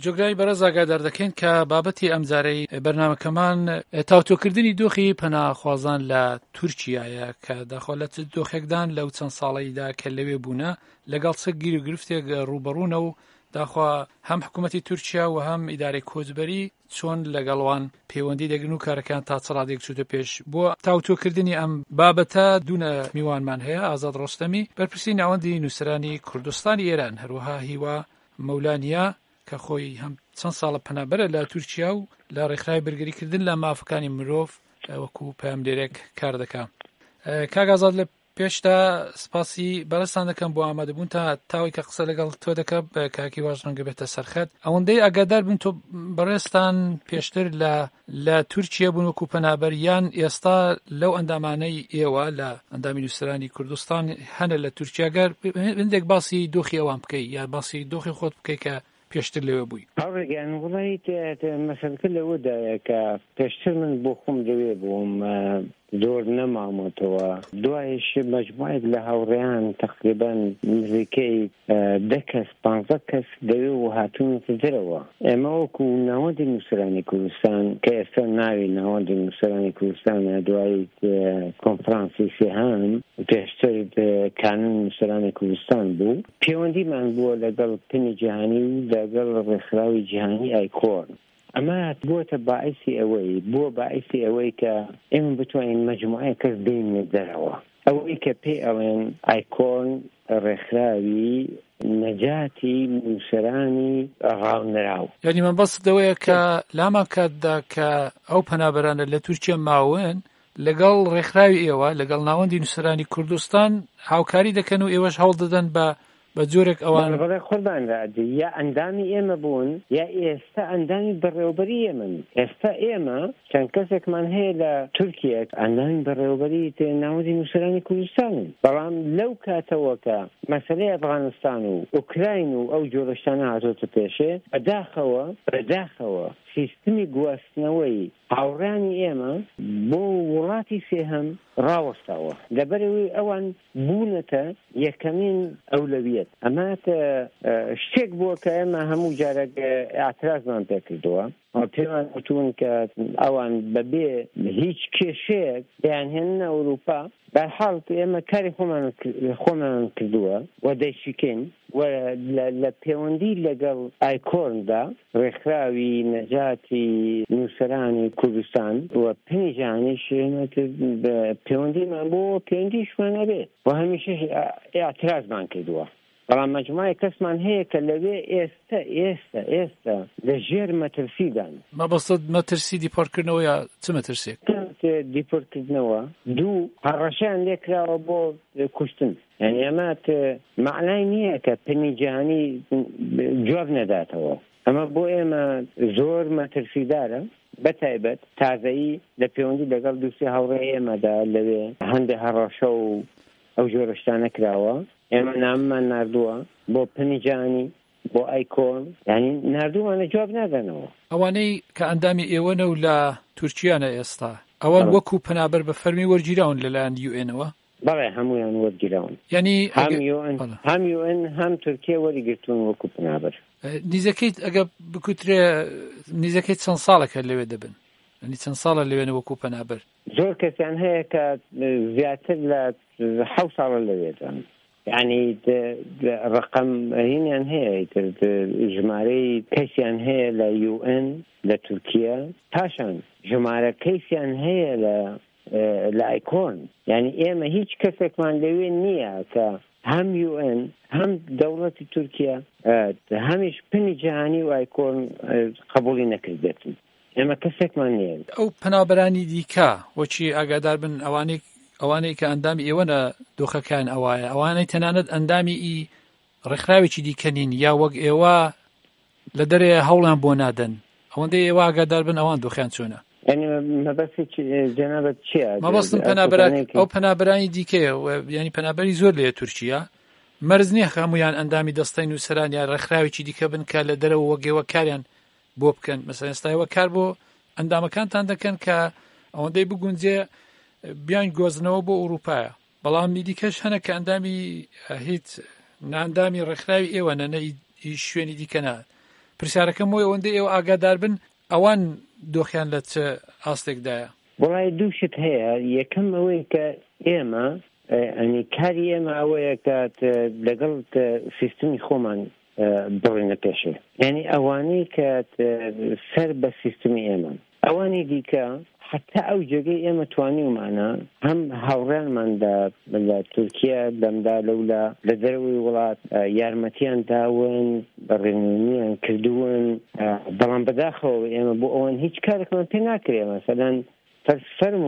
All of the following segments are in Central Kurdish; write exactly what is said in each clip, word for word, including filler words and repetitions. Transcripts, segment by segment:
جۆگرانی بەڕێز ئاگادار دەکەین کە بابەتی ئەمجارەی بەرنامەکەمان تاوتۆکردنی دۆخی پەناهخوازان لە تورکیایە کە داخۆ لە دۆخێکدان لەو چەند ساڵەیدا کە لەوێ بوونە لەگەڵ چەک گیر و گرفتێک ڕوبەڕوونە و داخوا هەم حکوومەتی تورکیا و هەم ئیدارەی کۆچبەری چۆن لەگەڵوان پەیوەندی دەگرن و کارەکان تا چەڵادێک چووتە پێش. بۆ تاوتۆکردنی ئەم بابەتە دوونە میوانمان هەیە، ئازاد ڕۆستەمی بەرپرسی ناوەندی نووسرانی کوردستانی ئێران، هەروەها هیوا مەولانیا کە خۆی هەم چەند ساڵە پەنابەرە لە تورکیا و لە ڕێکخراوی بەرگریکردن لە مافەکانی مرۆڤ وەکو پەیامدێرێک کار دەکات. کاک ئازاد لە پێشتا سپاسی بەڕێستان دەکەم بۆ ئامادەبوون تا تاوی کە قسە لەگەڵ تۆ دەکەم بە کاکی واژ ڕەنگە بێتە سەرخەت. ئەوەندەی ئاگادار بن تۆ بەڕێستان پێشتر لە لە تورکیا بوون وەکو پەنابەر یان ئێستا لەو ئەندامانەی ئێوە لە ئەندامی نووسرانی کوردستان هەنە لە تورکیاگەر هەندێک باسی دۆخی ئەوان بکەی یا باسی دۆخی خۆت بکەی کە پێشتر لەوێ بووی. هەڵێگەیان وڵی مەسەلکە لەوەدایە کە پێشتر من بۆ خۆم لەوێ بووم زۆر نەمامەتەوە، دوایش مەجموعەیەک لە هاوڕێیان تقریبان نزیکەی دە کەس پانزە کەس دەوێ و هاتوونەتە دەرەوە. ئێمە وەکو ناوەندی نووسرانی کوردستان کە ئێستا ناوی ناوەندی نووسرانی کوردستانە دوای کۆنفرانسی سێهەم پێشتر کانون نووسرانی کوردستان بوو، پەیوەندیمان بووە لەگەڵ پنی جیهانی و لەگەڵ ڕێکخراوی جیهانی ئایکۆن. ئەمە بووەتە باعثی ئەوەی بووە باعثی ئەوەی کە ئێمە بتوانین مەجموعەیە کەس بینە دەرەوە، ئەوەی کە پێی ئەڵێن ئایکۆن ڕێکخراوی نەجاتی نووسرانی ڕاونراو. یعنی من بەست دەوەیە کە لاما کاتدا کە ئەو پەنابەرانە لە تورکیا ماون لەگەڵ ڕێکخراوی ئێوە لەگەڵ ناوەندی نووسرانی کوردستان هاوکاری دەکەن و ئێوەش هەوڵ دەدەن بە بە جۆرێک ئەوان بەڵێ قوربان ڕادی یا ئەندامی ئێمە بوون یا ئێستا ئەندامی بەڕێوەبەری ئێمن. ئێستا ئێمە چەند کەسێکمان هەیە لە تورکیە ئەندامی بەڕێوەبەری ناوەندی نووسرانی کوردستانن، بەڵام لەو کاتەوەکە مەسەلەی ئەفغانستان و ئوکراین و ئەو جۆرەشتانە هاتۆتە پێشێ بەداخەوە بەداخەوە سیستمی گواستنەوەی هاوڕانی ئێمە بۆ وڵاتی سێهەم ڕاوەستاوە لەبەرەوەی ئەوان بوونەتە یەکەمین ئەولەویەت. ئەمە شتێک بووە کە ئێمە هەموو جارێک ئاعترازمان پێکردووە، پێمان وتون کە ئەوان بەبێ هیچ کێشەیەک دەیانهێنن ئەوروپا. بەرحاڵ ئێمە کاری خۆمان کردووە و دەیشیکەین و لە پەیوەندی لەگەڵ ئایکۆندا ڕێکخراوی نەجاتی نووسرانی کوردستان و پنیژانیش پەیوەندیمان بۆ پەیوەندیشمان ئەبێت و هەمیشە ئاعترازمان کردووە. بەڵام مەجموعەی کەسمان هەیە کە لەوێ ئێستا ئێستا ئێستا لە ژێر مەترسیدان. مەبەستت مەترسی دیپۆرتکردنەوە یا چ مەترسێک؟ دیپۆرتکردنەوە دوو هەڕەشیان لێکراوە بۆ کوشتن. یعنی ئەمە معنای نییە کە پنی جیهانی جواب نەداتەوە. ئەمە بۆ ئێمە زۆر مەترسیدارە، بەتایبەت تازایی لە پەیوەندی لەگەڵ دووسێ هاوڕێی ئێمەدا لەوێ هەندێک هەڕەشە و ئەو جۆرەشتانە کراوە. ئێمە ناممان ناردووە بۆ پنیجانی بۆ ئایکۆن، یعنی ناردوومانە جواب نادەنەوە. ئەوانەی کە ئەندامی ئێوەنە و لە تورکیانە ئێستا ئەوان وەکو پەنابەر بە فەرمی وەرگیراون لەلایەن یو ئێنەوە؟ بەڵێ هەمویان وەرگیراون، یعنی هەم یو ئێن هەم تورکیا وەرگرتوون وەکو پەنابەر. نیزەکەیت ئەگە بکوترێ نیزەکەیت چەند ساڵێکە لەوێ دەبن؟ ینی چەند ساڵە لەوێنە وەکو پەنابەر؟ زۆر کەسیان هەیە کە زیاتر لە حەوت ساڵە لەوێدان، یعنی ڕقم هینیان هەیە ژمارەی کەسیان هەیە لە یو ئێن لە تورکیا، پاشان ژمارە کەسیان هەیە لە لە ئایکۆن. یعنی ئێمە هیچ کەسێکمان لەوێ نییە کە هەم یو ئێن هەم دەوڵەتی تورکیا هەمیش پنی جیهانی و ئایکۆن قبوڵی نەکردێتن. ئێمە کەسێکمان نییە. ئەو پەنابەرانی دیکە وەچی ئاگادار بن ئەوانەی ئەوانەی کە ئەندامی ئێوەنە دۆخەکان ئەوایە، ئەوانەی تەنانەت ئەندامی ئی ڕێکخراوێکی دیکەنین یا وەک ئێوە لە دەرێ هەوڵیان بۆ نادەن، ئەوەندەی ئێوە ئاگادار بن ئەوان دۆخیان چۆنە؟ مەبەستم ئەو پەنابەرانی دیکەیە، ینی پەنابەری زۆر لێ تورکیا مەرز نییە هەمویان ئەندامی دەستەی نووسەران یا ڕێکخراوێکی دیکە بن کە لە دەرەوە وەگەوە کاریان بۆ بکەن. مەسەڵەن ئێستاەوە کار بۆ ئەندامەکانتان دەکەن کە ئەوەندەی بگونجێ بیان گۆزنەوە بۆ ئەوروپایە، بەڵام دیکەش هەنە کە ئەندامی هیچ ناندامی ڕێکخراوی ئێوە نەنە شوێنی دیکەنە پرسیارەکەم وی ئەوەندەی ئێوە ئاگادار بن ئەوان دۆخیان لە چ ئاستێکدایە؟ وڵای دووشت هەیە. یەکەم ئەوەی کە ئێمە ئەنی کاری ئێمە ئەوەیە کە لەگەڵ سیستمی خۆمان بڕینە پێشێ، یعنی ئەوانەی کە سەر بە سیستمی ئێمە، ئەوانی دیکە حتا ئەو جێگەی ئێمە توانیمانە هەم هاوڕێنمان لە تورکیا لەمدا لەولا لە دەروی وڵات یارمەتیان داون، بەڕێنمونیان کردوون، بەڵام بەداخەوە ئێمە بۆ ئەوان هیچ کارێکمان پێ ناکرێ. مەسەلەن فەرمو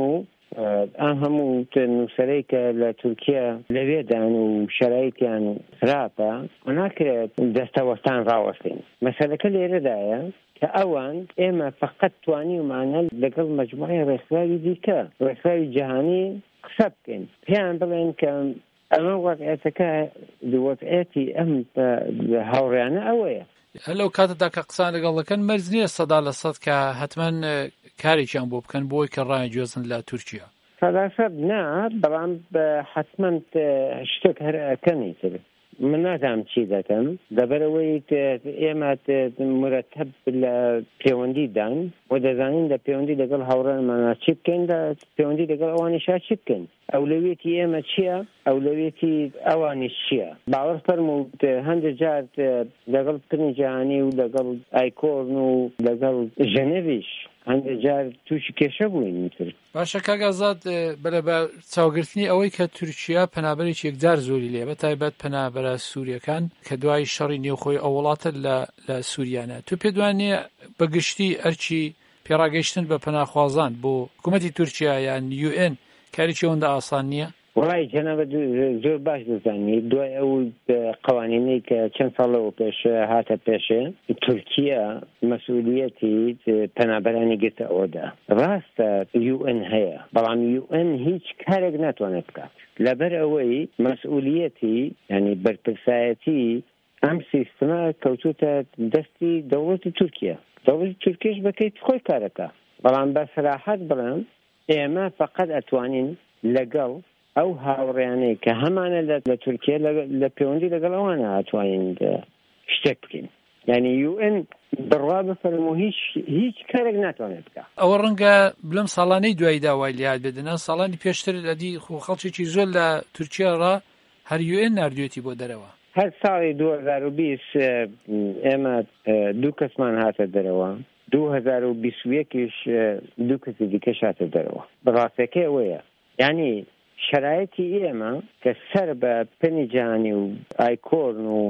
ئەم هەموو نووسەرەی کە لە تورکیا لەوێدان و شەرایطیان خراپە ناکرێت دەستەوەستان ڕاوەستین. مەسەلەکە لێرەدایە کە ئەوان ئێمە فقط توانیمانە لەگەڵ مەجموعەی ڕێکخراوی دیکە ڕێکخراوی جیهانی قسە بکەین، پێیان بڵێن کە ئەمە وەضعیەتەکە وەضعیەتی ئەم هاوڕێیانە ئەوەیە. هەلو کاتەدا کە قسان لەگەڵ دەکەن مەرج نییە سەدا لە سەد کە حتمەن کارێکیان بۆ بکەن بۆی کە ڕایگوێزن لە تورکیا. سەداسەد نا، بەڵام حتمەن شتێک هەر ئەکەنی تر من نازانم چی دەکەم، لەبەرەوەی ئێمە مرەتەب لە پەیوەندیدان و دەزانین لە پەیوەندی لەگەڵ هاوڕێنمانە چی بکەین، لە پەیوەندی لەگەڵ ئەوانیشا چی بکەین، ئەولەویەتی ئێمە چییە، ئەولەویەتی ئەوانیش چییە. باوەڕ فەرمووت هەندێک جار لەگەڵ پنی جیهانی و لەگەڵ ئایکۆرن و لەگەڵ ژەنێڤیش هەندێک جار تووشی کێشە بووین تر. باشە کاگازاد، بەرەبەر چاوگرتنی ئەوەی کە تورکیا پەنابەرێکی یەکجار زۆری لێ بە تایبەت پەنابەرە سووریەکان کە دوای شەڕی نێوخۆی ئەو وڵاتە لە سووریانە، تو پێ دوانێ بەگشتی ئەرچی پێڕاگەیشتن بە پەناخوازان بۆ حکوومەتی تورکیا یان یو ئێن کارێکی ئەوەندە ئاسان نییە؟ وڵی جەنابەت زۆر باش دەزانی دوای ئەو قوانینەی کە چەند ساڵەوە پێش هاتە پێشێ تورکیا مەسئولیەتی پەنابەرانی گرتە ئەوەدا. ڕاستە یو ئێن هەیە، بەڵام یو ئێن هیچ کارێک ناتوانێت بکات لەبەر ئەوەی مەسئولیەتی یعنی بەرپرسایەتی ئەم سیستەمە کەوتوتە دەستی دەوڵەتی تورکیا. دەوڵەتی تورکیش بەکەیت خۆی کارەکە، بەڵام بە سەراحەت بڵێم ئێمە فقط ئەتوانین لەگەڵ ئەو هاوڕێیانەی کە هەمانە لە تورکیا لە پەیوەندی لەگەڵ ئەوانە ئەتوانین شتێک بکەین. یعنی یو ئێن بڕوا بفەرموو هیچ هیچ کارێک ناتوانێت بکات. ئەوە ڕەنگە بلەم ساڵانەی دوای داوای لێهات بێدەنا ساڵانی پێشتر ئەدی خۆ خەڵکێکی زۆر لە تورکیا ڕا هەر یو ئێن ناردوێتی بۆ دەرەوە. هەر ساڵی دوو هەزار و بیست ئێمە دوو کەسمان هاتە دەرەوە، دوو هەزار و بیست و یەکیش دوو کەسی دیکەش هاتە دەرەوە. بەڕاستەکەی ئەوەیە، یعنی شرایطی ئێمە کە سەر بە پنی جیهانی و ئایکۆرن و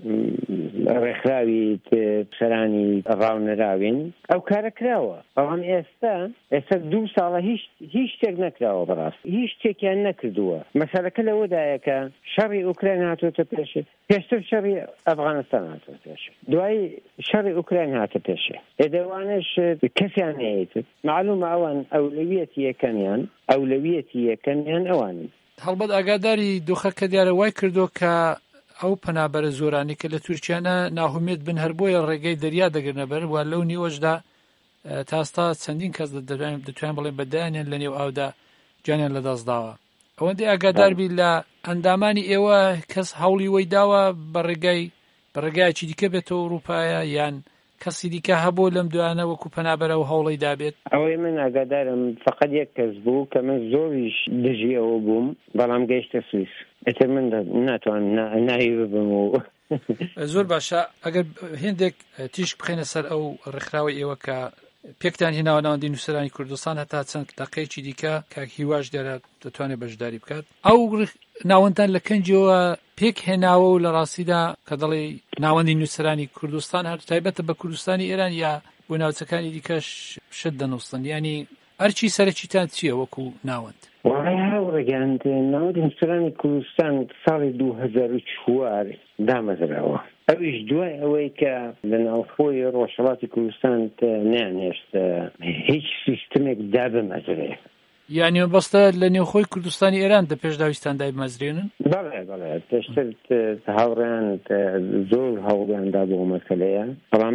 ڕێکخراوی سەرانی ڕاونەراوین ئەو کارە کراوە، بەڵام ئێستا ئێستا دوو ساڵە هیچ هیچ شتێک نەکراوە. بەڕاست هیچ شتێکیان نەکردووە. مەسەلەکە لەوەدایە کە شەڕی ئوکراین هاتوۆتە پێشێ، پێشتر شەڕی ئەفغانستان هاتووە پێشێ، دوای شەڕی ئوکراین هاتە پێشێ، ئێدەوانش کەسیان هەیەتر معلومە ئەوان ئەولەویەتی یەکەمیان ئەولەویەتی یەکەمیان ئەوانن. هەڵبەت ئاگاداری دۆخەکە دیارە وای کردو کە ئەو پەنابەرە زۆرانی کە لە تورکیانە ناهومێت بن هەر بۆیە ڕێگەی دەریا دەگرنە بەر وە لەو نیوەشدا تاستا چەندین کەس دەتوانین بڵێن بەدایانیان لە نێو ئاودا جانیان لەدەستداوە. ئەوەندەی ئاگاداربی لە ئەندامانی ئێوە کەس هەوڵی وەی داوە بە ڕێگای بە ڕێگایکی دیکە بێتەوە ئەوروپایە یان کەسی دیکە هەبوو لەم دوانە وەکو پەنابەرە و هەوڵی دابێت؟ ئەوەی من ئاگادارم فقط یەک کەس بوو کە من زۆریش دژی ئەوە بووم، بەڵام گەیشتە سویس. ئێتر من ناتوان ناوی ببم و زۆر باشە. ئەگەر هێندێک تیش بخێنە سەر ئەو ڕێکخراوی ئێوە کە پێکتان هێناوە ناوەندی نووسەرانی کوردستان هەتا چەند دەقەیەکی دیکە کاک هیواش دیارە دەتوانێت بەشداری بکات. ئەو ناوەندان لە کەنجەوە پێک هێناوە و لە ڕاستیدا کە دەڵێ ناوەندی نووسەرانی کوردستان هەر تایبەتە بە کوردستانی ئێران یا بۆ ناوچەکانی دیکەش شت دەنووسن، ینی ئەرچی سەرەکیتان چییە وەکو ناوەند؟ وڵای هاوڕێگەان ناوەندی نووسەرانی کوردستان ساڵی دوو هەزار و چوار دامەزراوە، ئەویش دوای ئەوەی کە لە ناوخۆی ڕۆژهەڵاتی کوردستان نانێشتە هیچ سیستمێک دابمەزرێ. یعنی بەستە لە نێوخۆی کوردستانی ئێران دە پێش داویستان دایبمەزرێنن؟ بەڵێ بەڵێ پێشتر هاوڕێیان زۆر هەوڵیاندا بۆ مەسەلەیە، بەڵام نەکرد.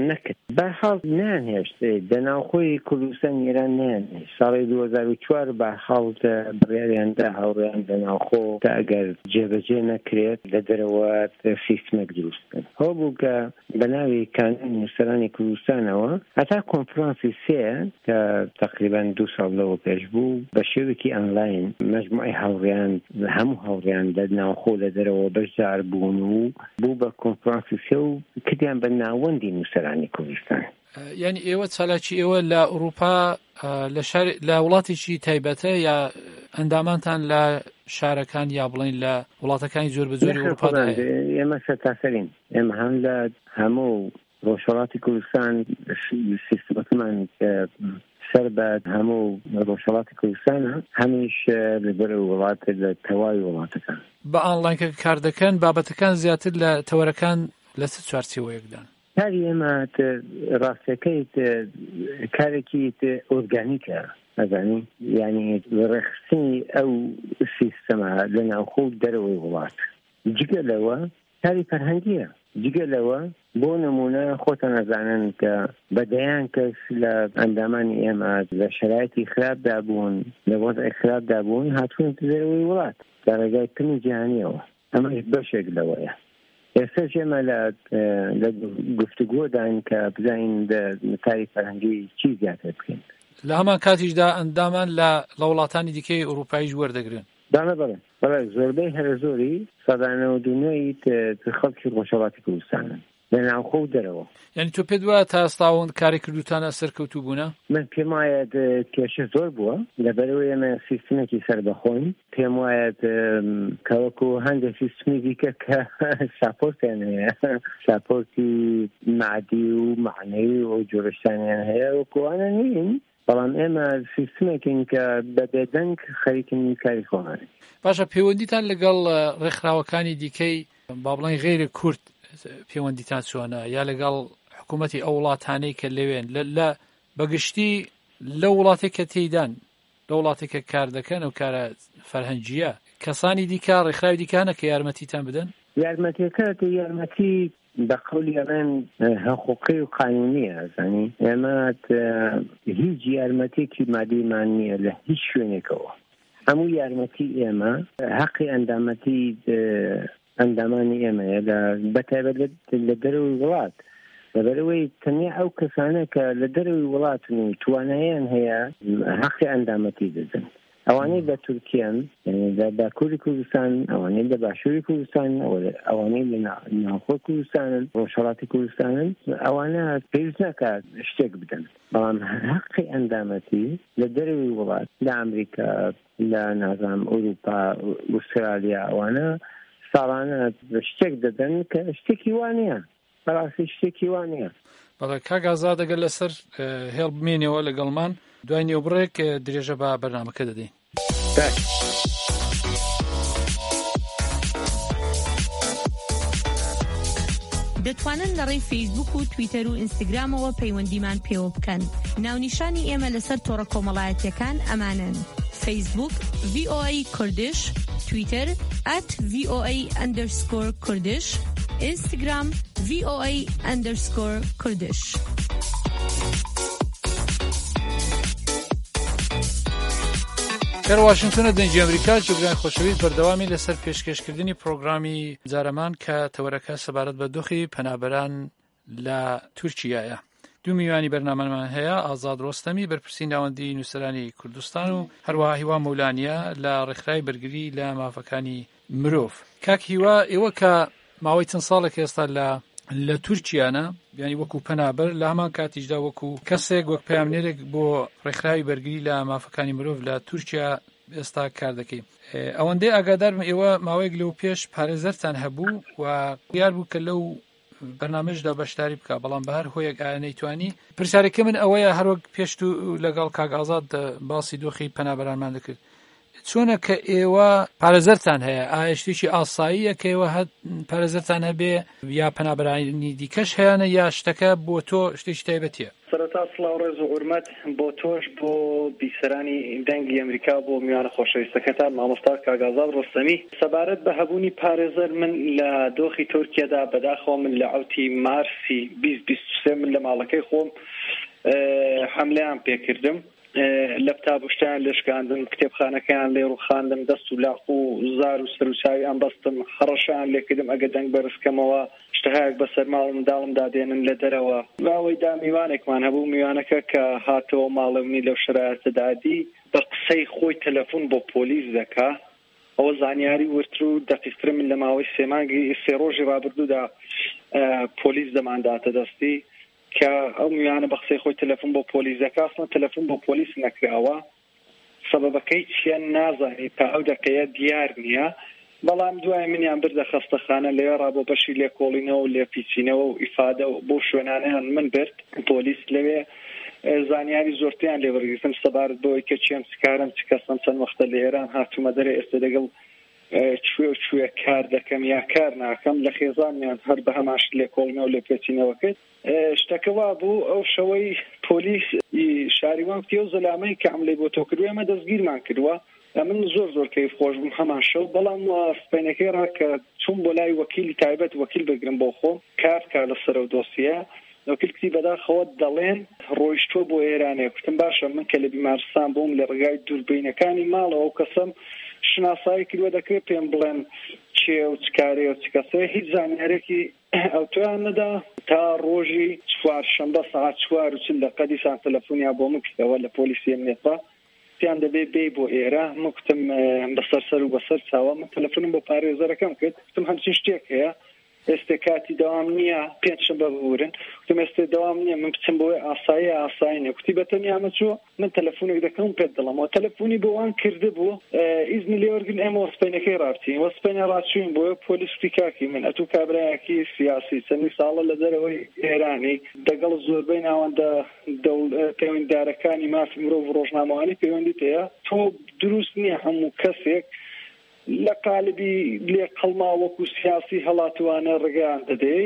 بەرحاڵ نانهێشت دەناوخۆی کوردستان ئێران نانهێشت ساڵی دوو هەزار و چوار بەرحاڵ بڕیاریاندا هەوڕێیان دەناوخۆ تا ئەگەر جێبەجێ نەکرێت لە دەرەوە سیستمێک دروستکەن هەوڵ بوو کە بە ناوی کانون نووسەرانی کوردستانەوە هەتا کۆنفرانسی سێ کە تقریبا دوو ساڵ لەوە پێش بوو بە شێوێکی ئۆنلاین مەجموعی هەوڕێیان هەموو هەوڕێیان لە ناوخۆ لە دەرەوە بەشدار بوون و بوو بە کۆنفرانسی سێ و کردیان بە ناوەندی نووسەرانی کوردستان. یعنی ئێوە چالاکی ئێوە لە ئەوروپا لە وڵاتێکی تایبەتە یا ئەندامانتان لە شارەکان یا بڵین لە وڵاتەکانی زۆر بە زۆری ئەوروپادا ئێمە سەرتاسەرین ئێمە هەم لە هەموو ڕۆژهەڵاتی کوردستان سیستمەکەمان سەر بە هەموو ڕۆژهەڵاتی کوردستانە هەمیش لەبەر وڵات لە تەواوی وڵاتەکان بە ئۆنلاینکە کار دەکەن بابەتەکان زیاتر لە تەوەرەکان لە چ چوارچێوەیەکدان کاری ئێمە ڕاستەکەیت کارێکی ئۆرگانیکە ئەزانی یعنی ڕێخستنی ئەو سیستەمە لە ناوخۆ دەرەوەی وڵات جگە لەوە کاری فەرهەنگیە جگە لەوە بۆ نمونە خۆتان ئەزانن کە بەدەیان کەس لە ئەندامانی ئێمە لە شرایەتی خراپدا بوون لە وەزعی خراپدا بوون هاتوون دەرەوەی وڵات لە ڕێگای کردنی جیهانیەوە ئەمەش بەشێک لەوەیە ئێستا ئێمە لە گفتوگۆ داین کە بزانین تاری فەرهەنگی چی زیاتر بکەین لە هەمان کاتیشدا ئەندامان لە وڵاتانی دیکەی ئەوروپاییش وەردەگرن دانا بەڵێ بەڵێ زۆربەی هەرە زۆری سەدانەوە دوونەوەی خەڵکی ڕۆژهەڵاتی کوردستانن لە ناوخۆ و دەرەوە یعنی تۆ پێت وایە تا ئێستاوەند کاری کردوتانە سەرکەوتوو بوونە من پێم وایە کێشە زۆر بووە لەبەرەوەی ئێمە سیستمێکی سەربەخۆین پێم وایە کەوەکو هەندێک سیستمی دیکە کە ساپۆرتیان هەیە ساپۆرتی مادی و معنەوی و جۆرەشتانیان هەیە وەکوانە نین بەڵام ئێمە سیستمێکین کە بە بێدەنگ خەریکن کاری خۆمانە باشە پەیوەندیتان لەگەڵ ڕێکخراوەکانی دیکەی با بڵێن غیری کورد پەیوەندیتان چۆنە یا لەگەڵ حکوومەتی ئەو وڵاتانەی کە لەوێن لە بەگشتی لە وڵاتێک کە تێیدان لە وڵاتێکە کار دەکەن و کارە فەرهەنگیە کەسانی دیکە ڕێکخراوی دیکانە کە یارمەتیتان بدەن یارمەتیەکە یارمەتی بە قەولی ئەمەن حقوقی و قانونیە زانی ئێمە هیچ یارمەتێکی مادیمان نییە لە هیچ شوێنێکەوە هەموو یارمەتی ئێمە حەقی ئەندامەتی ئەندامانی ئێمەیە لە بەتایبەت لە دەرەوەی وڵات لەبەرەوەی تەنیا ئەو کەسانە کە لە دەرەوەی وڵاتن و تواناییان هەیە حەقی ئەندامەتی دەدەن ئەوانەی لە تورکیان لە باکووری کوردستان ئەوانەی لە باشووری کوردستان ئەوانەی لە ناوخۆ کوردستانن ڕۆژهەڵاتی کوردستانن ئەوانە پێویست ناکات شتێک بدەن بەڵام حەقی ئەندامەتی لە دەرەوەی وڵات لە ئەمریکا لە نازام ئەوروپا ئوسترالیا ئەوانە ساڵانە شتێک دەدەن کە شتێکی وانە بەڕاستی شتێکی وانە بەڵێ کاگازا دەگەر لەسەر هێڵ بمێنەوە لەگەڵمان دوای نێوبڕێک درێژە بە بەرنامەکە دەدەین دەتوانن لە ڕێی فەیسبوک و تویتەر و ئینستاگرامەوە پەیوەندیمان پێوە بکەن ناونیشانی ئێمە لەسەر تۆڕە کۆمەڵایەتیەکان ئەمانن فەیسبوک ڤی ئۆ ئەی کوردش تویتر ئەت ڤی ئۆ ئەی ئەندەرسکۆر کوردش ئینستاگرام ڤی ئۆ ئەی ئەندەرسکۆر کوردش کار واشنگتنە دەنجی ئەمریکا جوگران خۆشەویست بەردەوامی لەسەر پێشکەشکردنی پرۆگرامی جارەمان کە تەوەرەکە سەبارەت بە دۆخی پەنابەران لە تورکیایە دوو میوانی بەرنامەمان هەیە ئازاد ڕۆستەمی بەرپرسی ناوەندی نووسەرانی کوردستان و هەروەها هیوا مەولانیە لە ڕێکخراوی بەرگری لە مافەکانی مرۆڤ کاک هیوا ئێوە کە ماوەی چەند ساڵێک ئێستا لە لە تورکیانە یعنی وەکو پەنابەر لە هەمان کاتیشدا وەکو کەسێک وەک پەیامنێرێک بۆ ڕێکخراوی بەرگری لە مافەکانی مرۆڤ لە تورکیا ئێستا کار دەکەین ئەوەندەی ئاگادارم ئێوە ماوەیەک لەو پێش پارێزەرتان هەبوو و دیار بوو کە لەو بەرنامەشدا بەشداری بکە بەڵام بە هەر هۆیەک ئایا نەیتوانی پرسیارەکە من ئەوەیە هەروەک پێشت و لەگەڵ کاک ئازاد باسی دۆخی پەنابەرانمان دەکرد چۆنە کە ئێوە پارێزەرتان هەیە؟ ئایا شتێکی ئاساییە کە ئێوە هەت پارێزەرتان هەبێ یا پەنابەرانی دیکەش هەیەنە یا شتەکە بۆ تۆ شتێکی تایبەتیە؟ سەرەتا سڵاو ڕێز و حورمەت بۆ تۆش بۆ بیسەرانی دەنگی ئەمریکا بۆ میوانە خۆشەویستەکەتان مامۆستا کاگازاد ڕۆستەمی. سەبارەت بە هەبوونی پارێزەر من لە دۆخی تورکیادا بەداخەوە من لە عوتی مارسی بیست بیست و سێ من لە ماڵەکەی خۆم حەملەیان پێکردم، لەپتاپشتیان لێشکاندم، کتێبخانەکەیان لێ ڕوخاندم، دەست و لاق و زار و سەرچاویان بەستم، خەڕەشیان لێکردم ئەگە دەنگ بەرزکەمەوە شتەهایەک بەسەر ماڵم منداڵم دادێنن لە دەرەوە. باوەیدا میوانێکمان هەبوو، میوانەکە کە هاتەوە ماڵەونی لەو شرایەتەدادی بە قسەی خۆی تەلەفۆن بۆ پۆلیس دەکا. ئەوە زانیاری ورتر و دەقیقتر من لە ماوەی سێ مانگی سێ ڕۆژی ڕابردوودا پۆلیس دەمانداتە دەستی کە ئەو میوانە بە قسەی خۆی تەلەفۆن بۆ پۆلیس دەکا. ئەسڵەن تەلەفۆن بۆ پۆلیس نەکراوە، سەبەبەکەی چیە نازانی، تا ئەو دەقەیە دیار نییە. بەڵام دوای منیان بردە خەستەخانە، لێوێ ڕابۆ بەشی لێکۆڵینەوە و لێپیچینەوە و ئیفادە و بۆ شوێنانیان من برد پۆلیس. لەوێ زانیاری زۆرتیان لێوەرگرتم سەبارەت بەوەی کە چێم چکارم چ کەسم چەند وەختە لە ئێران هاتوومە دەرێ، ئێستا دەگەڵ کوێ و کوێ کار دەکەم یا کار ناکەم، لە خێزانیان هەر بە هەماش لێکۆڵینەوە و لێپێچینەوە کرد. شتەکە وا بوو ئەو شەوەی پۆلیس شاریوان کتێ و زەلامەی کە ئەملەی بۆ تۆ کردووە ئەمە دەستگیرمان کردووە. من زۆر زۆر کەیف خۆش بووم هەمان شەو، بەڵام سپینەکەی ڕا کە چوون بۆ لای وەکیلی تایبەت وەکیل بگرم بۆ خۆم کار کار لەسەر و دۆسیە. وەکیل کتی بەداخەوە دەڵێن ڕۆیشتۆ بۆ ئێرانێ. کوتم باشە من کە لە بیمارستان بووم لە ڕێگای دووربینەکانی ماڵەوە و کەسم شناسایی کردووە دەکرێت پێم بڵێن چێ و چکارێ و چکەسێ، هیچ زانیارێکی ئەو تویان نەدا تا ڕۆژی چوارشەمبە سەعات چوار و چل دەقە دیسان تەلەفۆنیا بۆ من کردەوە لە پۆلیسی ئەمنیەتەوە، پێیان دەبێ بێ بۆ ئێرە. من کوتم بەسەر سەر و بەسەر چاوە، من تەلەفۆنم بۆ پارێزەرەکەم کرد، کوتم هەمچین شتێک هەیە، ئێستا کاتی دەوام نییە، پێنجشەمبە ببورن. کوتم ئێستا دەوام نییە، من بچم بۆی ئاسایی ئاساینە. کوتی بەتەنیامە چوە من تەلەفۆنێک دەکەم پێت دڵمەوە. تەلەفۆنی بۆ وان کرده بوو ئیزنی لێوەرگن ئێمە وەسپێنەکەی ڕابچین، وەسپێنە ڕاچوین بۆ پۆلیس وتی کاکی من ئەتوو کابرایەکی سیاسی چەندی ساڵە لە دەرەوەی ئێرانی دەگەڵ زۆربەی ناوەندە پەیوەندیدارەکانی مافی مرۆڤ و ڕۆژنامەوانی پەیوەندی پێەیە. تۆ دروست نییە هەموو کەسێک لە قالبی لێ قەڵما وەکو سیاسی هەڵاتوانە ڕگەیان دەدەی.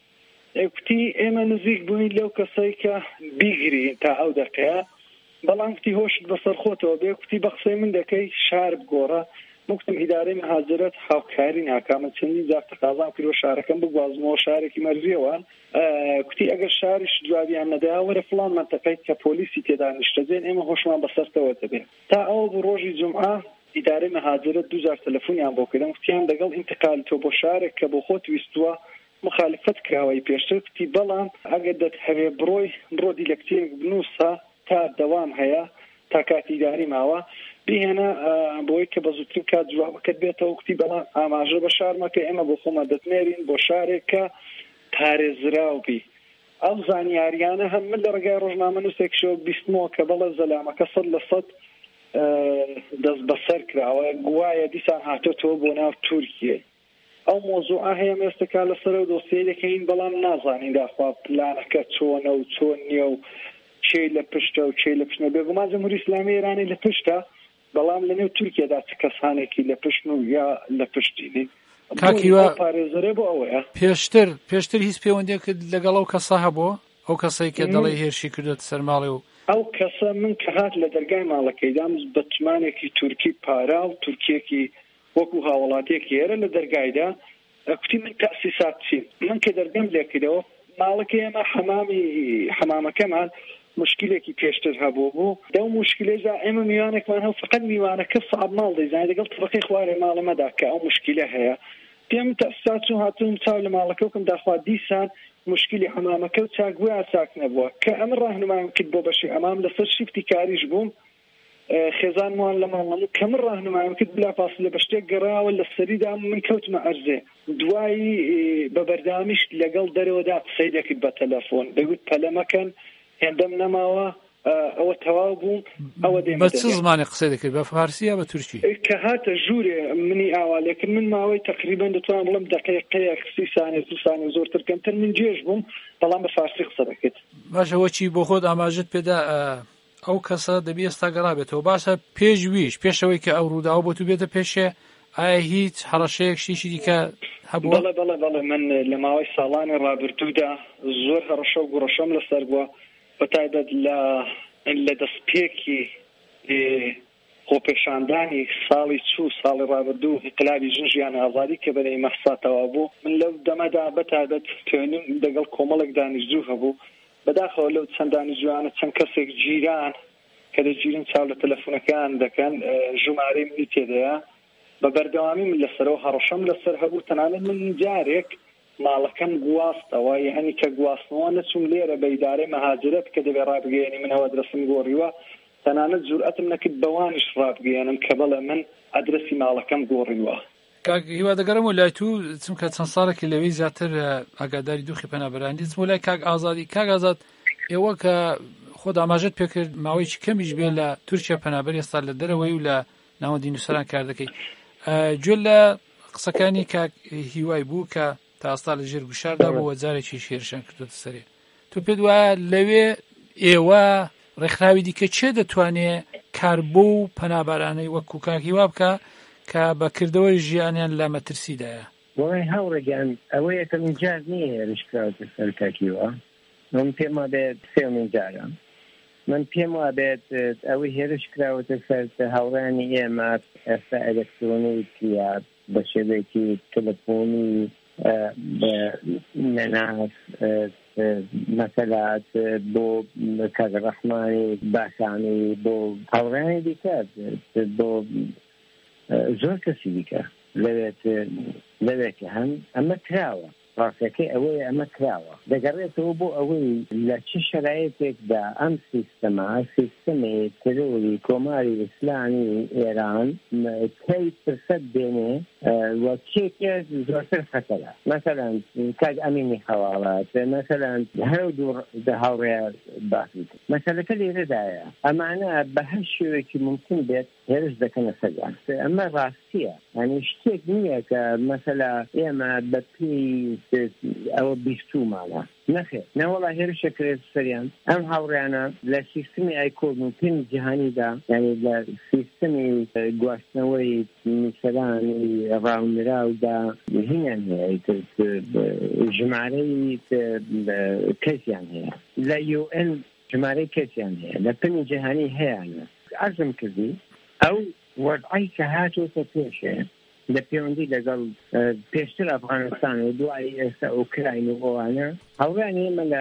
کوتی ئێمە نزیک بووین لەو کەسەی کە بیگری تا ئەو دەقەیە، بەڵام کوتی هۆشت بەسەر خۆتەوە بێ. کوتی بە قسەی من دەکەی شار بگۆڕە. من کوتم ئیدارەی مەهاجرەت هاوکاری ناکامە، چەندین جار تەقاضام کردوە شارەکەم بگوازمەوە شارێکی مەرجیەوە. کوتی ئەگەر شاریش جوابیان نەدایا وەرە فڵان منتەقەی کە پۆلیسی تێدا نیشتەجێن ئێمە هۆشمان بەسەرتەوە دەبێ. تا ئەو بۆ ڕۆژی جومعە ئیدارەی مەهاجرەت دووجار تەلەفۆنیان بۆ کردم، کوتیان دەگەڵ ئینتقال تۆ بۆ شارێک کە بۆ خۆت ویستووە مخالفت کراوەی پێشتر. کوتی بەڵام ئەگەر دەتهەوێ بڕۆی بڕۆ دیلەکتێک بنووسە تا دەوام هەیە تا کاتی ئیداری ماوە بهێنە بۆی کە بە زووترین کات جوابەکەت بێتەوە. کوتی بەڵام ئاماژە بە شارمەکە ئێمە بۆ خۆمە دەتمێرین بۆ شارێک کە پارێزراو بی. ئەو زانیاریانە هەم من لە ڕێگای ڕۆژنامە نووسێکشەوە بیستمەوە کە بەڵە زەلامەکە سەد لە سەد دەست بەسەر کراوە، گوایە دیسان هاتۆتەوە بۆ ناو تورکیە. ئەو مۆزوع هەیە ئێستاکە لەسەر و دۆسیە دەکەین، بەڵام نازانین داخوا پلانەکە چۆنە و چۆن نییە و چێ لە پشتە و چێ لە پشتە. بێگومان جەمهوری ئیسلامی ئێرانی لە پشتە، بەڵام لەنێو تورکیادا چ کەسانێکی لە پشت و یا لە پشتینی کاکیوە پارێزەرە بۆ ئەوەیە. پێشتر پێشتر هیچ پەیوەندیەکەت لەگەڵ ئەو کەسە هەبووە؟ ئەو کەسەی کە دەڵێ هێرشی کردوێت سەرماڵێ و ئەو کەسە من کە هات لە دەرگای ماڵەکەیدام بە تمانێکی تورکی پارا و تورکیەکی وەکو هاوڵاتیەکی ئێرە لە دەرگایدا کوتی من تەسیسات چین. من کە دەرگەم لێکردەوە ماڵەکەی ئێمە حەمامی حەمامەکەمان مشکلێکی پێشتر هەبوو بوو. دەو مشکلێجا ئێمە میوانێکمان هەو فقط میوانەکە سەعب ماڵ دەیزانێت لەگەڵ تفەقەی خوارێ ماڵەمەدا کە ئەو مشکلە هەیە. پێم تەسیسات چوون هاتووم چاو لە ماڵەکەوکم داخوا دیسان مشکلی حەمامەکە و چاکبووە چاک نەبووە کە ئەمە ڕاهنمایم کرد بۆ بەشی حەمام لەسەر شیفتی کاریش بووم. خێزانمان لە ماڵەمە کە من ڕاهنمایم کرد بلافاصلە بە شتێک گەڕاوە لە سەریدا من کەوتمە ئەرزێ. دوایی بە بەردامیش لەگەڵ دەرەوەدا قسەی دەکرد بە تەلەفۆن، دەگوت پەلەمەکەن هێندەم نەماوە ئەوە تەواو بووم. ئەوە دێ بە چ زمانی قسەی دەکرد؟ بە فارسی یا بە تورکی؟ کە هاتە ژوورێ منی ئاوالێکرد من ماوەی تقریبا دەتوانم بڵم دقیقەیە سی سانێ سی سانێ زۆرتر کەمتر من جێش بووم، بەڵام بە فارسی قسە دەکرد. باشە وەچی بۆ خۆت ئاماژت پێدا ئەو کەسە دەبی ئێستا گەڕابێتەوە. باشە پێشویش پێشەوەی کە ئەو ڕووداوە بۆ تو بێتە پێشێ ئایا هیچ هەڕەشەیەک شتێکی دیکە هەبووە؟ بەڵێ بەڵێ بەڵێ من لە ماوەی ساڵانی ڕابردوودا زۆر هەڕەشە و گوڕەشەم لەسەر بووە، بەتایبەت لە لە دەستپێکی خۆپێشاندانی ساڵی چوو ساڵی ڕابردوو انقلابی ژنژیان ئازادی کە بەنێی مەحساتەوە بوو. من لەو دەمەدا بەتایبەت توێنم لەگەڵ کۆمەڵێک دانیشتجوو هەبوو، بەداخەوە لەو چەند دانیشتجووانە چەند کەسێک جیران کە دەگیرن چاو لە تەلەفۆنەکان دەکەن ژمارەی منی تێدەیە. بە بەردەوامی من لەسەرەوە هەڕەشەم لەسەر هەبوو، تەنانەت من جارێک ماڵەکەم گواستەوە، یعنی کە گواستنەوە نەچوم لێرە بە ئیدارەی مەهاجرەت کە دەبێ ڕابگەیەنی من ئەوە ئەدرەسم گۆڕیوە، تەنانەت جورئەتم نەکرد بەوانیش ڕابگەیەنم کە بەڵێ من ئەدرەسی ماڵەکەم گۆڕیوە. کاک هیوادەگەرم و لای تو چونکە چەند ساڵێکی لەوەی زیاتر ئاگاداری دۆخی پەنابەرانی چم لای کاک ئازادی. کاک ئازاد ئێوە کە خۆت ئاماژەت پێکرد ماوەیەکی کەمیش بێ لە تورکیا پەنابەر ئێستا لە دەرەوەی و لە ناوەندی نووسەران کار دەکەی، گوێ لە قسەکانی کاک هیوای بوو کە تا ئێستا لە ژێر گوشاردا بووە جارێکی شێرشان کردوتە سەرێ. تو پێت وایە لەوێ ئێوە ڕێکخراوی دیکە چێ دەتوانێت کار بۆ و پەنابەرانەی وەکو کاک هیوا بکە کە بەکردەوەی ژیانیان لە مەترسیدایە؟ وڵی هەوڕێگیان ئەوە یەکەم جار نییە هێرشکراوەتە سەر کاکیوە. من پێم وابێت سێمین جارە من پێم وابێت ئەوەی هێرش کراوەتە سەر هاوڕانی ئێمە ئێستا ئەلکترۆنیک یا بە شێوەیەکی تەلەفۆنی نەناس مەسەلات بۆ کاک ڕەحمانی باشانی بۆ هاوڕانی دیکە بۆ زۆر کەسی دیکە لەوێت لەوێت هەم ئەمە کراوە. ڕاستەکەی ئەوەیە ئەمە کراوە دەگەڕێتەوە بۆ ئەوەی لە چ شرایطێکدا ئەم سیستەما سیستەمی ترۆری کۆماری ئیسلامی ئێران کەی فرسەت بێنێ وە کێکێ زۆرتر خەتەرە. مەسەلەن کاک ئەمینی خەواڵات، مەسەلەن هەرو دوو هاوڕێ باسی کرد. مەسەلەکە لێرەدایە ئەمانە بە هەر شێوەیەکی ممکن بێت هێرش دەکەنە سەریان. ئەمە ڕاستیە، یعنی شتێک نییە کە مەسەلا ئێمە بە پێی ئەوە بیستومانە نەخێ نەوەڵا هێرشە کرێت سەریان. ئەم هاوڕیانە لە سیستمی ئایکۆرن و پێنج جیهانیدا، یعنی لە سیستمی گواستنەوەی نووسەرانی ڕاونراودا هینیان هەیە، ژمارەی کەسیان هەیە، لە یو ئێن ژمارەی کەسیان هەیە، لە پێنج جیهانی هەیەە. عەرزم کردی ئەو وەضعی کە هاتوۆتە پێشێ لە پەیوەندی لەگەڵ پێشتر ئەفغانستان و دوای ئێستا ئوکراین و ئەوانە هاوڕانی ئێمە لە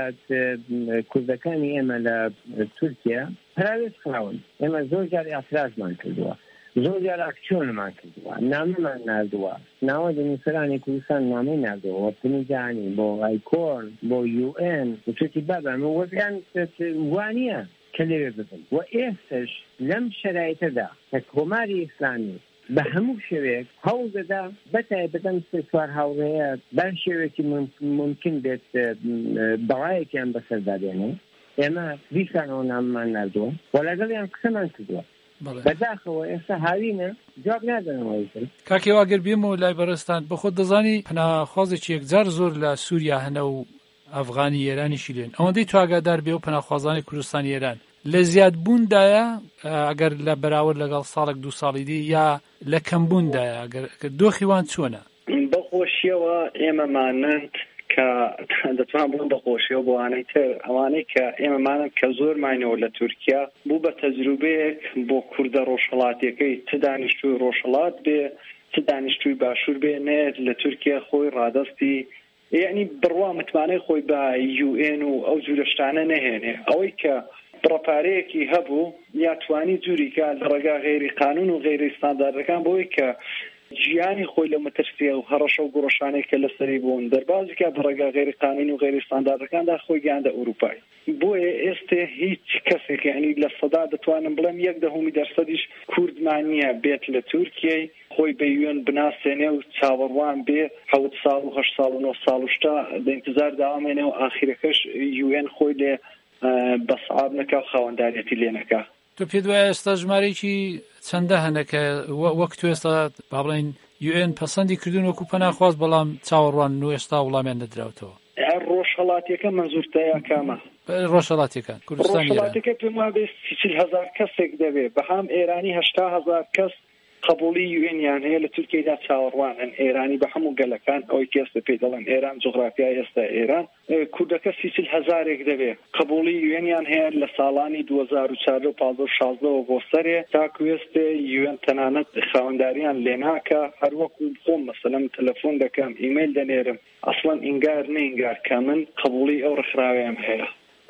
کوردەکانی ئێمە لە تورکیا پراوێز خراون. ئێمە زۆر جار ئاعترازمان کردووە، زۆر جار ئاکسیۆنمان کردووە، نامەمان ناردووە، ناوەندی نووسەرانی کوردستان نامەی ناردووە، پنیجانی بۆ ئایکۆرن بۆ یو ئێن وچێتی بابە وەزیان وانییە کە لێوێ ببن. و ئێستش لەم شەرایطەدا کە کۆماری ئیسلامی بە هەموو شێوەیەک هەوڵ دەدا بەتایبەتەن سێ هاوڕێیە بە شێوەیەکی ممکن بێت بەڵایەکیان بەسەردا بێنێ. ئێمە دیسانەوە ناممان ناردووە و لەگەڵیان قسەمان کردووە. بەداخەوە ئێستا هاوینە جواب نادەنەوەی کرد. کاکێوا گەر بێمەوە لای بەڕێستان بە خۆت دەزانی پەناخوازێکی یەکجار زۆر لە سووریا هەنە و ئەفغانی ئێرانیشی لێن. ئەوەندەی تو ئاگادار بێ و پەناخوازانی کوردستانی ئێران لە زیادبووندایە ئەگەر لە بەراورد لەگەڵ ساڵێک دوو ساڵی دی یا لە کەمبووندایە دۆخی وان چۆنە؟ بەخۆشیەوە ئێمەمانند کە دەتوان بڵم بەخۆشیەوە بۆ وانەی تر ئەوانەی کە ئێمەمانند کە زۆر ماینەوە لە تورکیا بوو بە تەجروبەیەک بۆ کوردە ڕۆژهەڵاتیەکەی چ دانیشتووی ڕۆژهەڵات بێ چ دانیشتووی باشوور بێ نێت لە تورکیا خۆی ڕادەستی یعنی بڕوا متمانەی خۆی بە یو ئێن و ئەو جوورە شتانە نەهێنێ. ئەوەی کە پڕەپارەیەکی هەبوو یاتوانی جووریکە لە ڕێگا غێری قانون و غێری ستانداردەکان بۆی کە ژیانی خۆی لە مەترسیە و هەڕەشە و گۆڕەشانێک کە لەسەری بوون دەربازێکە بە ڕێگا غێری قانون و غێری ستانداردەکاندا خۆی گەیاندە ئەوروپای. بۆیە ئێستا هیچ کەسێک یعنی لە سەدا دەتوانم بڵێم یەک دەهەمی دەرسەدیش کوردمانیە بێت لە تورکیای خۆی بە یوێن بناسێنێ و چاوەڕوان بێ حەوت ساڵ و هەشت ساڵ و نۆ ساڵ و شتا دەنتزار داوامێنێ و ئاخیرەکەش یوێن خۆی لێ بەسعاب نەکا و خاوەنداریەتی لێ نەکا. تۆ پێت وایە ئێستا ژمارەیەکی چەندە هەنەکە وەک تو ئێستا با بڵێن یو ئێن پەسەندی کردوون وەکو پەناخواز بەڵام چاوەڕوان و ئێستا وڵامیان نەدراوتەوە؟ ڕۆژ ڕۆژهەڵاتیەکە منزورتەیە کامە ڕۆژهەڵاتیەکان کوردستانی ڕۆژهەڵاتیەکە پێم وابێ سی هەزار کەسێک دەبێ بەهام ئێرانی هەشتا هەزار کەس قبولی یوئێنیان هەیە لە تورکیەدا چاوەڕوانن ئێرانی بە هەموو گەلەکان ئەوەی کێستا پێ دەڵێن ئێران جوغرافیای ئێستا ئێران کوردەکە سی هەزارێک دەبێ قبولی یوئێنیان هەیە لە ساڵانی دوو هەزار و چواردە و پانزدە و شازدەوە بۆ سەرێ تاکو ئێستێ یوئێن تەنانەت خاوەنداریان لێ ناکە هەروەکو خۆم مەسەلەن تەلەفۆن دەکەم ئیمەیل دەنێرم ئەسڵەن ئینگار نەئینگار کە من قبولی ئەو ڕخراوەیەم هەیە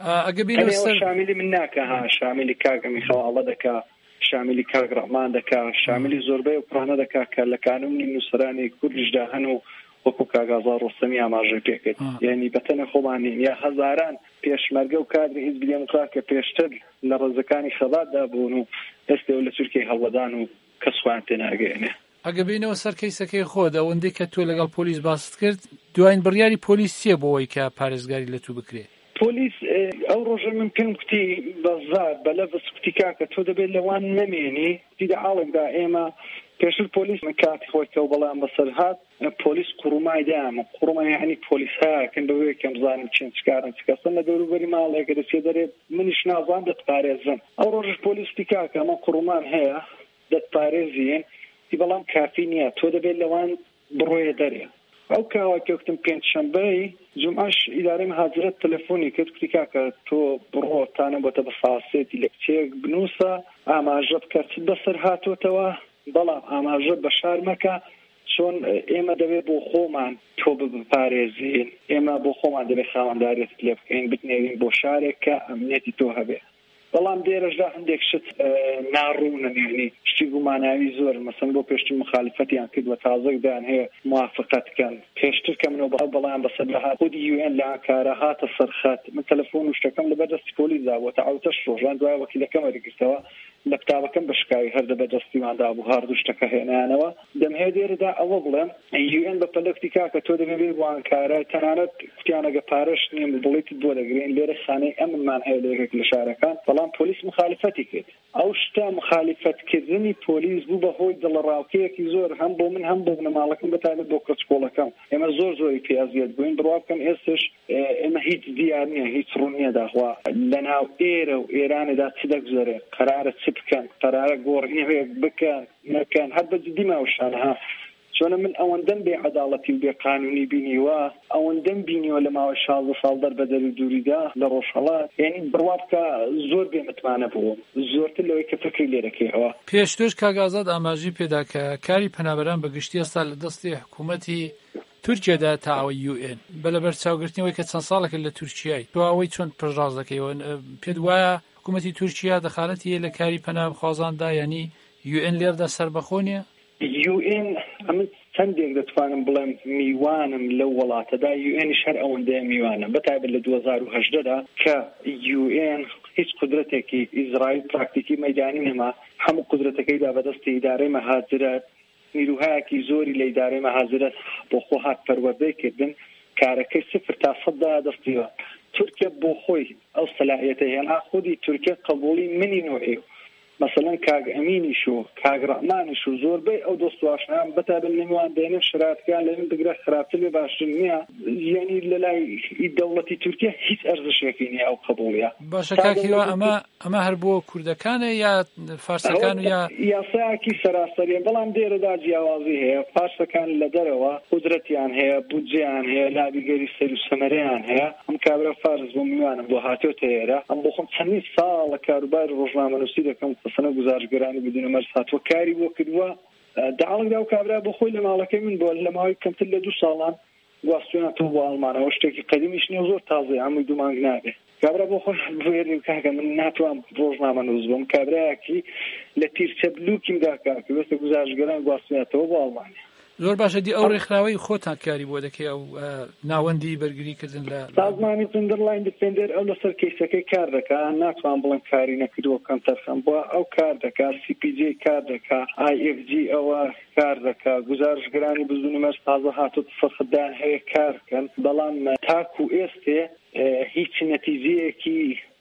شامیلی من ناکە ها شامیلی کاگە میخەواڵە دەکا شامیلی کاگڕەمان دەکا شامیلی زۆربەی و پڕانە دەکا کە لە کانونی نووسرانی کوردیشدا هەن و وەکو کاگازا ڕۆستەمی ئاماژەی پێکرد یعنی بەتەنە خۆمانین یا هەزاران پێشمەرگە و کادری حیزب دموکرات کە پێشتر لە ڕێزەکانی خەڵاتدا بوون و ئێستا لە تورکیای هەڵوەدان و کەس خوان تێ ناگەێنێ ئەگە بینەوە سەر کەیسەکەی خۆت ئەوەندەی کە تۆ لەگەڵ پۆلیس باست کرد دوایین بڕیاری پۆلیس چییە بۆەوەی کە پارێزگاری لە تو بکرێت پۆلیس ئەو ڕۆژە من پێم کوتی بەزار بەلەڤس کوتی کاکە تۆ دەبێت لەوان نەمێنی دیدە ئاڵێکدا ئێمە پێشتر پۆلیس من کاتی خۆیتەوە بەڵام بەسەر هات پۆلیس قوڕمای دامە قوڕمای یعنی پۆلیس هاکەن بەوەیە کەم بزانم چێن چکارن چکەسن لە دەوروبەری ماڵێکە دەچێ دەرێ منیش نازان دەتپارێزن ئەو ڕۆژش پۆلیس کوتی کاکە ئەمە قوڕمان هەیە دەتپارێزین دی بەڵام کافی نییە تۆ دەبێت لەوان بڕۆیە دەرێ ئەو کاوا کەوتم پێنج شەمبەی جمعەش ئیدارەی مەهاجرەت تەلەفۆنی کرد کوتی کاکە تۆ بڕۆ تانە بۆتە بە ساسێتی لە کچێک بنووسە ئاماژە بکە چ بەسەر هاتوۆتەوە بەڵام ئاماژە بەشار مەکە چۆن ئێمە دەبێت بۆ خۆمان تۆ بپارێزین ئێمە بۆ خۆمان دەبێت خاوەنداریت لێ بکەین بتنێوین بۆ شارێک کە ئەمنیەتی تۆ هەبێ بەڵام دێرەشدا هەندێک شت ناڕوونن یعنی شتی گوماناوی زۆر مەسەن بۆ پێشتر مخالفەتیان کردوە تازەکدان هەیە موافقەتکەن پێشتر کە منەوە بە بەڵام بەسەر لە خودی یوئێن لە ئەنکارە هاتە سەرخەت من تەلەفۆن و شتەکەم لە بەردەستی پۆلیسدا بووە تەعاوتەش ڕۆژان دوای وەکیلەکەم وەرگرتەوە لە قوتابەکەم بەشکاوی هەر دە بەدەستیماندا بوو هەردوو شتەکە هێنانەوە دەمهەیە دێرەدا ئەوە بڵێم یوئێن بە پەلەکتی کاکە تۆ دەبێت بۆ ئەنکارە تەنانەت کوتیانەگە پارەش نیم بڵیت بۆ دەگرین لێرە خانەی ئەمنمان هەیە لێرێک لە شارەکان بەڵام پۆلیس مخالفەتی کرد ئەو شتە مخالفەتکردنی پۆلیس بوو بەهۆی دڵڕاوکەیەکی زۆر هەم بۆ من هەم بۆ بنەماڵەکەم بەتابەت بۆ کەچکۆڵەکەم ئێمە زۆر زۆری پێازیەت بووین بڕوا بکەم ئێستش ئێمە هیچ دیار نییە هیچ ڕوو نییە داخوا لەناو ئێرە و ئێرانێدا چ دەگزۆرێ قەرارە چ بکەن قەرارە گۆڕینەوەیەک بکەن نەکەن هەر بە جدی ماوەشانەها چۆنە من ئەوەندەم بێ عەداڵەتی و بێ قانونی بینیوە ئەوەندەم بینیوە لە ماوەی شازدە ساڵ دەربەدەر و دووریدا لە ڕۆژهەڵات یعنی بڕوا بکە زۆر بێ متمانە بووم زۆرتر لەوەی کە فکری لێرەکەیەوە پێشترش کاگازات ئاماژی پێدا کە کاری پەنابەران بەگشتی ئێستا لە دەستی حکوومەتی تورکیادا تاوای یوئێن بەلەبەر چاوگرتنەوەی کە چەند ساڵێکە لە تورکیای تۆ ئەوەی چۆن پڕاز دەکەیەوە پێت وایە حکوومەتی تورکیا دەخالەتی هەیە لە کاری پەنابەرخوازاندا ینی یوئێن لێردا سەربەخۆ نییە یوئێن ئەمە چەندێک دەتوانم بڵێم میوانم لەو وڵاتەدا یوئێنیش هەر ئەوەندەیە میوانە بەتایبەت لە دوو هەزار و هەژدەدا کە یوئێن هیچ قدرەتێکی ئیزرائیل پراکتیکی مەیدانی نەما هەموو قدرەتەکەیدا بەدەستی ئیدارەی مەهاجرەت نیروهایەکی زۆری لە ئیدارەی مەهاجرەت بۆ خۆ هات پەروەردەی کردن کارەکەی سفر تا سەددا دەستیوە تورکیا بۆ خۆی ئەو سەلاحیەتە هێنا خودی تورکیا قبولی منی نوعی مثلا کاگ ئەمینیش و کاگ ڕەحمانیش و زۆربەی ئەو دۆست و ئاشنایان بەتابەت نێوان بینە شراتکان لەوێن بگرە خراپتر بێ باشتر نییە یعنی لە لای دەوڵەتی تورکیا هیچ ئەرزشێکی نییە ئەو قبوڵیە باشە کاکیوە ئەمە ئەمە هەر بۆ کوردەکانە یا فارسەکان و یا یاسایەکی سەراسەریە بەڵام دێرەدا جیاوازی هەیە فارسەکان لە دەرەوە قودرەتیان هەیە بودجیان هەیە لابیگەری سەر و سەمەرەیان هەیە ئەم کابرا فارس بۆ میوانم بۆ هاتۆتە ئێرە ئەم بۆ خۆم چەندین ساڵە کاروباری ڕۆژنامەنووسی دەکەم قسەنە گزارشگەرانی بدونە مەرج هاتووە کاری بۆ کردووە داڵکدا و کابرا بۆ خۆی لە ماڵەکەی من بۆ لە ماوەی کەمتر لە دوو ساڵان گواستوێنەوە بۆ ئەڵمانەوە شتێکی قەدیمیش نیە زۆر تازەیە هەمووی دوو مانگ نابێ کابرا بۆ خۆی بێری کاکە من ناتوانم ڕۆژنامەنووس بم کابرایەکی لە تیرچە بلووکیم داکاکە وێستە گزارشگەران گواستوێنێتەوە بۆ ئەڵمانیا زۆر باشە دی ئەو ڕێکخراوەی خۆتان کاری بۆ دەکەی ئەو ناوەندی بەرگریکردن لە سازمانی ئەندەرلاین دیفێندەر ئەو لەسەر کەیسەکەی کار دەکات ناتوان بڵێن کاری نەکردووە کەم تەرخەم بووە ئەو کار دەکات سی پی جی کار دەکات ئای ئێف جی ئەوە کار دەکات گزارشگرانی بزوونی مەرج تازە هاتووە سەرخدان هەیە کارکەن بەڵام تاکو ئێستێ هیچ نەتیجەیەکی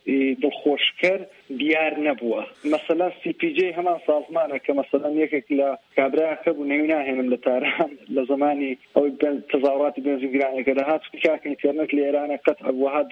دڵخۆشکەر دیار نەبووە. مەسەلا سی پی جی هەمان سازمانە کە مەسەلا یەکێک لە کابراکە بوو نەوی ناهێنم لە تاران لە زمانی ئەوەی تەزاوراتی بێنزینگرانەکە دەهات کاکە ئینتەرنێت لە ئێرانە قەت ئەبووە هات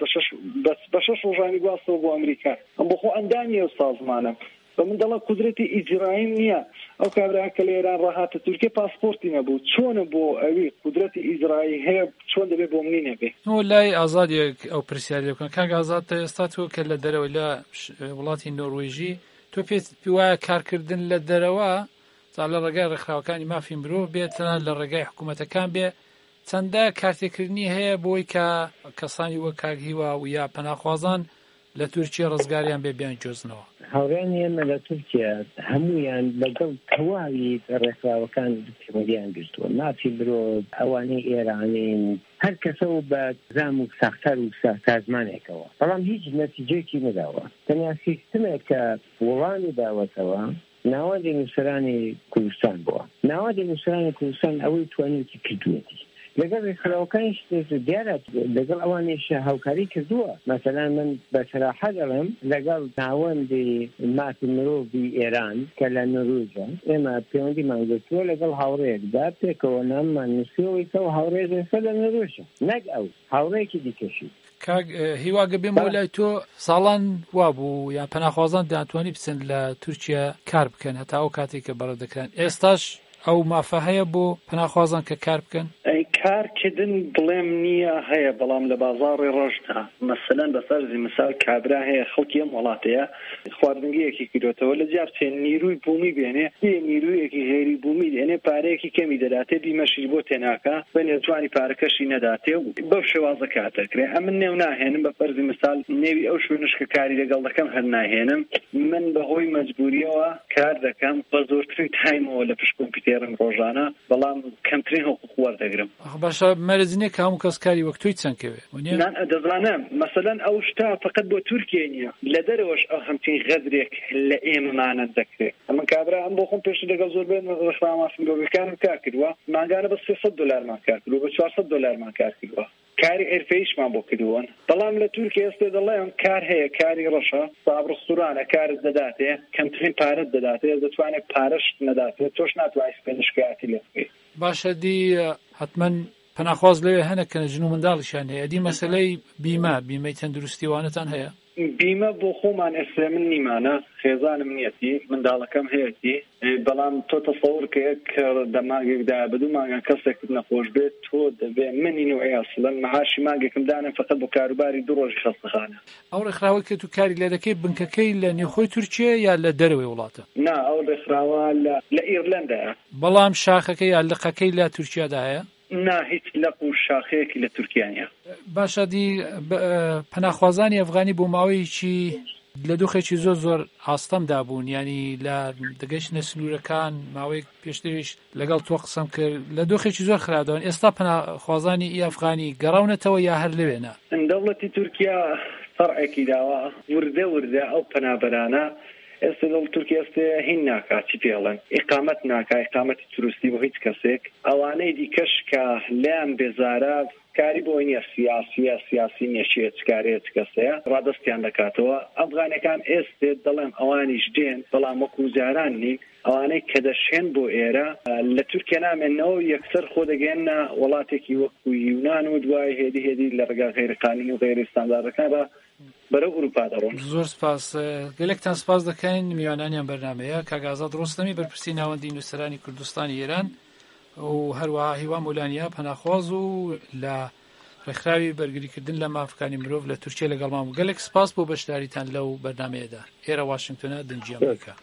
بە شەش ڕۆژانی گواستەوە بۆ ئەمریکا. ئەم بۆ خۆ ئەندامی ئەو سازمانە بە من دەڵێ قودرەتی ئیجرایی نییە. ئەو کابراکە لە ئێران ڕاهاتە تورکیا پاسپۆرتی نەبوو، چۆنە بۆ ئەوی قودرەتی ئیجرایی هەیە چۆن دەبێت بۆ منی نەبێ؟ لای ئازادێک ئەو پرسیاری بکەن. کاک ئازاد ئێستا تۆ کە لە دەرەوە لە وڵاتی نۆروێژی تۆ پێت وایە کارکردن لە دەرەوە تا لە ڕێگای ڕێکخراوەکانی مافی مرۆڤ بێت تەنان لە ڕێگای حکوومەتەکان بێ چەندە کارتێکردنی هەیە بۆی کە کەسانی وەک کاک هیوا و یا پەناخوازان لە تورکیا ڕزگاریان بێ بیان جۆزنەوە؟ هاوڕێنی ئێمە لە تورکیا هەمویان لەگەڵ تەواوی ڕێکخراوەکان پەیوەندیان گرتووە، مافی مرۆڤ، ئەوانەی ئێرانین، هەر کەسە و بە زام و ساختار و سازمانێکەوە، بەڵام هیچ نەتیجەیەکی نەداوە. تەنیا سیستمێک کە وەڵامی داوەتەوە ناوادی نووسەرانی کوردستان بووە. ناوادی نووسەرانی کوردستان ئەوەی توانێتی کردوێتی لەگەڵ ڕێکخراوەکانیش دیارە لەگەڵ ئەوانیش هاوکاری کردووە. مەسەلەن من بە سەراحە دەڵێم لەگەڵ ناوەندی مافی مرۆڤی ئێران کە لە نۆروێژە ئێمە پەیوەندیمان گرتووە لەگەڵ هاوڕێیەکدا پێکەوە ناممان نووسیەوەی کە هاوڕێی ئێستا لە نۆروێژە نەک ئەو هاوڕێیەکی دیکەشی. کاک هیواگە بێمەوە لای تۆ ساڵان وابوو یا پەناخوازان دەتوانی بچن لە تورکیا کار بکەن هەتا ئەو کاتێک کە بەڕێ دەکران. ئێستاش ئەو مافە هەیە بۆ پەناخوازان کە کار بکەن؟ کارکردن بڵێم نییە هەیە، بەڵام لە بازاڕی ڕۆژدا مەسەلەن بەسەرزی مثال کابرا هەیە خەڵکی ئەم وڵاتەیە خواردنگیەکی کردوێتەوە لە جار چێن نیروی بوومی بێنێ نیرویەکی هێری بوومی دێنێ پارەیەکی کەمی دەداتێ بیمەشی بۆ تێناکە بە نێوتوانی پارەکەشی نەداتێ و بەو شێوازە کاتەکرێ. ئەم من نێو ناهێنم بە فەرزی مثال نێوی ئەو شوێنش کە کاری لەگەڵ دەکەم هەر ناهێنم، من بەهۆی مەجبوریەوە کار دەکەم بە زۆرترین تایمەوە لە پشت کۆمپیوتێرم ڕۆژانە، بەڵام کەمترین حقوق وەردەگرم. باشە مەرجنیە کە هەموو کەس کاری وەک تۆی چەندکەوێ دەزانم. مەسەلەن ئەو شتا فقط بۆ تورکیا نییە، لە دەرەوەش ئەو هەمچین غەدرێک لە ئێمەمانە دەکرێت. ئەمە کابرا ئەم بۆ خۆم پێش لەگەڵ زۆر بێن ڕێکخراوەکانم کار کردووە، ماگانە بە سێسەد دۆلارمان کار کردووە، بە چوارسەد دۆلارمان کار کردووە، کاری ئێرفەیشمان بۆ کردووە. بەڵام لە تورکیا ئێستا دەڵێن کار هەیە، کاری ڕەشە، ساب ڕستورانە کارت دەداتێ، کەمترین پارەت دەداتێ، دەتوانێت پارەشت نەداتێت، تۆش ناتوانیت پێشکەیاتی لێ بکەیت. باشە دی حتمەن پەناخواز لەوێ هەنە کە ژن و منداڵیشان هەیە. دی مەسەلەی بیمە بیمەی تەندروستیوانەتان هەیە؟ بیمە بۆ خۆمان ئێستا من نیمانە، خێزانم نیەتی، منداڵەکەم هەیەتی، بەڵام تۆ تەسەوور کە یەک دەماگێکدا بەدوو مانگان کەسێکت نەخۆش بێت تۆ دەبێت منین و ئەیاسڵەن مەعاشی مانگێکم دانێ فقط بۆ کاروباری دوو ڕۆژی خەستەخانە. ئەو ڕێکخراوەی کە تو کاری لێ دەکەی بنکەکەی لە نێوخۆی تورکیا یا لە دەرەوەی وڵاتە؟ نا ئەو ڕێکخراوە لە ئیرلەندەیە. بەڵام شاخەکەی یا لقەکەی لە تورکیادا هەیە؟ نا هیچ لەق و شاخەیەکی لە تورکیانە. باشە دی پەناخوازانی ئەفغانی بۆ ماوەیەکی لە دۆخێکی زۆر زۆر ئاستەمدا بوون، ینی لە دەگەشتنە سنوورەکان ماوەیەک پێشتریش لەگەڵ تۆ قسەم کرد لە دۆخێکی زۆر خراپداون. ئێستا پەناخوازانی ئی ئەفغانی گەڕاونەتەوە یا هەر لەوێنە؟ دەوڵەتی تورکیا فەرعێکی داوە وردە وردە ئەو پەنابەرانە ئێستا دڵ تورکیا ئێستا هین ناکات چی پێڵێن ئیقامەت ناکات، ئیقامەتی دروستی بۆ هیچ کەسێک. ئەوانەی دیکەش کە لەم بێزارە کاری بۆ نیە سیاسیە سیاسی نێشیێت کارێت کەسەیە ڕادستیان دەکاتەوە. ئەفغانەکان ئێستا دەڵێم ئەوانیش دێن، بەڵام وەکو جاران نین. ئەوانەی کە دەشێن بۆ ئێرە لە تورکیا نامێنەوە یەکسەر خۆ دەگەێنە وڵاتێکی وەکو یونان و دوای هێدی هێدی لە ڕێگا غێرقانونی و غێری ستانداردەکان بە بەرەو ئوروپا دەڕۆن. زۆر سپاس، گەلێکتان سپاس دەکەین میوانانیان بەرنامەیە. کاک ئازاد ڕۆستەمی بەرپرسی ناوەندی نووسەرانی کوردستانی ئێران و هەروەها هیوا مولانیا پەناخواز و لە ڕێکخراوی بەرگریکردن لە مافەکانی مرۆڤ لە تورکیا لەگەڵمان بوو. گەلێک سپاس بۆ بەشداریتان لەو بەرنامەیەدا. ئێرە واشنگتۆنە دەنجی ئەمریکا.